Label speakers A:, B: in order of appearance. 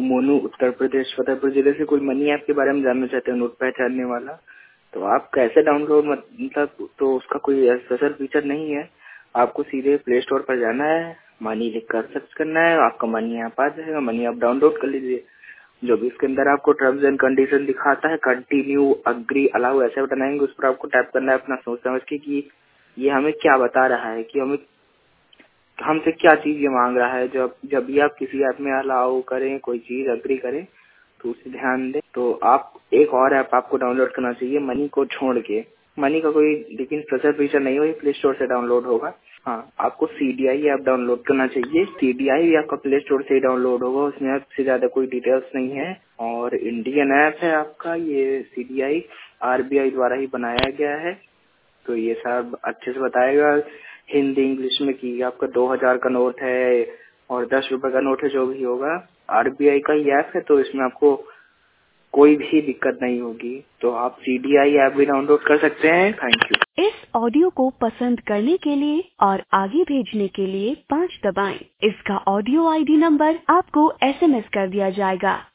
A: मोनू, उत्तर प्रदेश, फतेहपुर जिले से कोई मनी ऐप के बारे में जानना चाहते हैं, नोट पहचानने वाला। तो आप कैसे डाउनलोड, मतलब तो उसका कोई स्पेशल फीचर नहीं है। आपको सीधे प्ले स्टोर पर जाना है, मनी लिखकर सर्च करना है, आपका मनी ऐप आ जाएगा। मनी ऐप डाउनलोड कर लीजिए। जो भी इसके अंदर आपको टर्म्स एंड कंडीशन दिखाता है, कंटिन्यू, अग्री, अलाउ, ऐसे बटन आएंगे, उस पर आपको टैप करना है अपना सोच समझ के कि ये हमें क्या बता रहा है, कि हमें हमसे क्या चीज ये मांग रहा है। जब भी आप किसी ऐप में अलाउ करें, कोई चीज अग्री करें, तो उसे ध्यान दें। तो आप एक और ऐप आपको डाउनलोड करना चाहिए मनी को छोड़ के। मनी का कोई लेकिन स्पेशल फीचर नहीं होगा, प्ले स्टोर से डाउनलोड होगा। हाँ, आपको सीडीआई ऐप डाउनलोड करना चाहिए। सीडीआई आपका प्ले स्टोर से ही डाउनलोड होगा, उसमें आपसे ज्यादा कोई डिटेल्स नहीं है और इंडियन ऐप है आपका। ये सीडीआई आरबीआई द्वारा ही बनाया गया है। तो ये सब अच्छे से बताएगा हिंदी इंग्लिश में कि आपका 2000 का नोट है और 10 रुपए का नोट है, जो भी होगा। आरबीआई का ही ऐप है, तो इसमें आपको कोई भी दिक्कत नहीं होगी। तो आप सीडीआई ऐप भी डाउनलोड कर सकते हैं। Thank you.
B: इस ऑडियो को पसंद करने के लिए और आगे भेजने के लिए 5 दबाएं। इसका ऑडियो आईडी नंबर आपको एसएमएस कर दिया जाएगा।